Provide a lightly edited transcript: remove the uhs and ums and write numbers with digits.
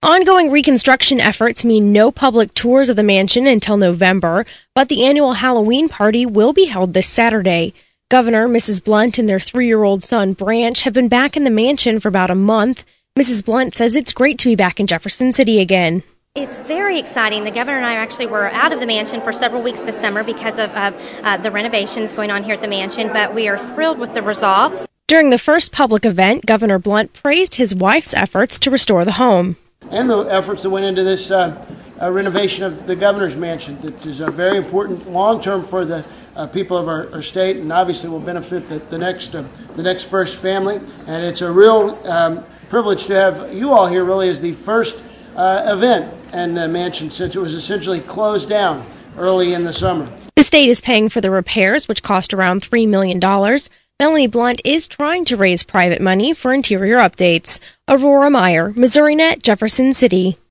Ongoing reconstruction efforts mean no public tours of the mansion until November, but the annual Halloween party will be held this Saturday. Governor, Mrs. Blunt, and their 3-year-old son, Branch, have been back in the mansion for about a month. Mrs. Blunt says it's great to be back in Jefferson City again. It's very exciting. The governor and I actually were out of the mansion for several weeks this summer because of the renovations going on here at the mansion, but we are thrilled with the results. During the first public event, Governor Blunt praised his wife's efforts to restore the home. And the efforts that went into this renovation of the governor's mansion that is very important long-term for the people of our state, and obviously will benefit the next First family. And it's a real privilege to have you all here really as the first event in the mansion since it was essentially closed down early in the summer. The state is paying for the repairs, which cost around $3 million. Melanie Blunt is trying to raise private money for interior updates. Aurora Meyer, MissouriNet, Jefferson City.